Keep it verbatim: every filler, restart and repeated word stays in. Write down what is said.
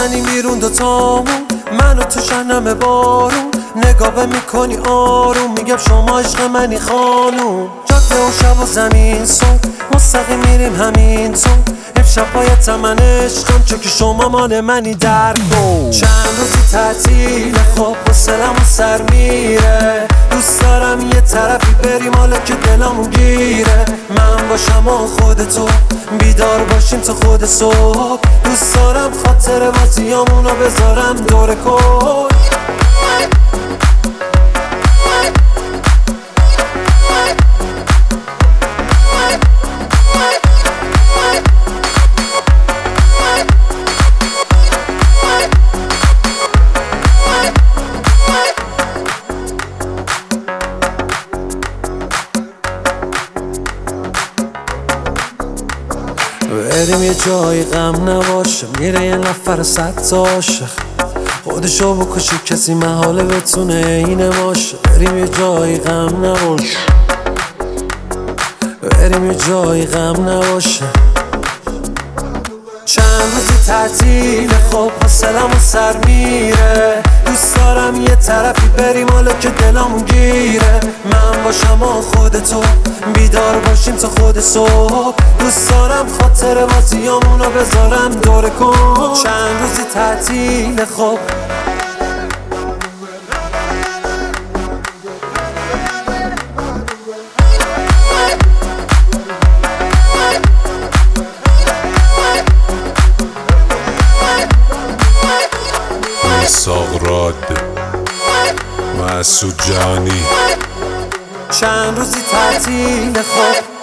میزنیم بیرون دوتامون، منو تو شنم بارون، نگاه میکنی آروم، میگم شما عشق منی خانوم. جاده و شب و زمین صبح مستقیم میریم همین تو، امشب باید من عشقم چون که شما مال منی در دو. چند روزی تعطیل خواب حوصله‌مون سر میره، دوست دارم یه طرفی بریم حالا که دلمون گیره. من باشم و خودتو بیدار باشیم تا خود صبح، دوست دارم خاطر بازیامونو بذارم دور کل. بریم یه جایی غم نباشه، میره یه نفر صد تا عاشق، خودشو بکشه کسی محاله بتونه اینه باشه. بریم یه جایی غم نباشه، بریم یه جایی غم نباشه. چند روزی تعطیل خواب حوصله‌مون سر میره، دوست دارم یه طرفی بریم حالا که دلمون گیره. من باشم و خودتو بیدار باشیم تا خود صبح، دوست دارم خاطر بازیامونو بذارم دور کن. چند روزی تعطیل خواب ساغراد مسعود جهانی. چند روزی تعطیل خواب